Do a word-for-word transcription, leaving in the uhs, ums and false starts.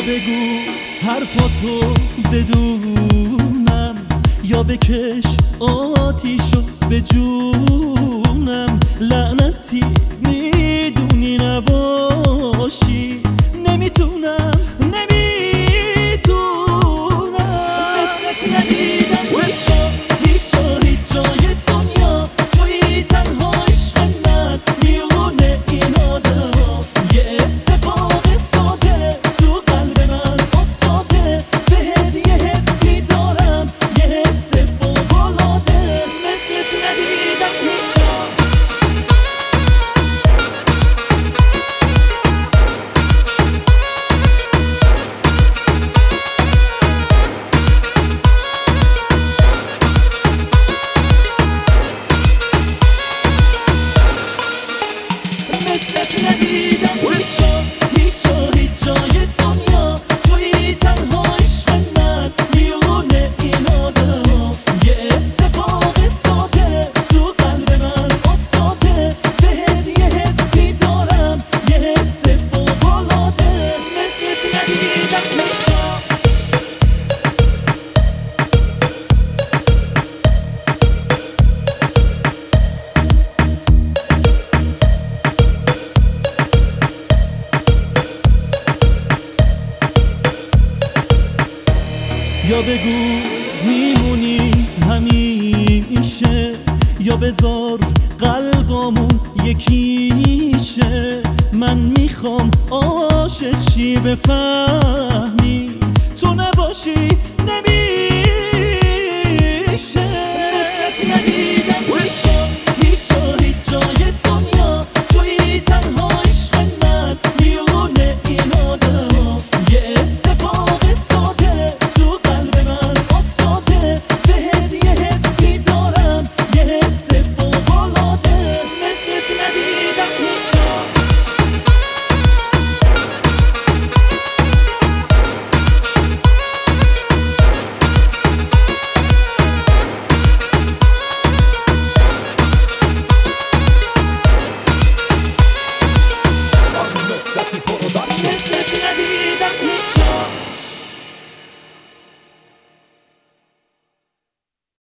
بگو حرفاتو بدونم، یا بکش آتیشو به جونم. لعنتی میدونی نباشی، نمیتونم نمیتونم مثلت ندیدم هیچ جا هیچ جا هیچ جای دنیا. توی تنها عشق من میونه این آدما. یه اتفاق ساده تو قلب من افتاده، بهت یه حسی دارم، یه حس فوق‌العاده. مثلت ندیدم هیچ جا. مثلت ندیدم هیچ جا هیچ جا هیچ جای دنیا. توی تنها عشق من میونه این آدما. یه اتفاق ساده تو قلب من افتاده، بهت یه حسی دارم، یه حس فوق‌العاده. مثلت ندیدم هیچ جا. یا بگو میمونی همیشه، یا بذار قلبامون یکیشه. من میخوام عاشق شی بفهمی، تو نباشی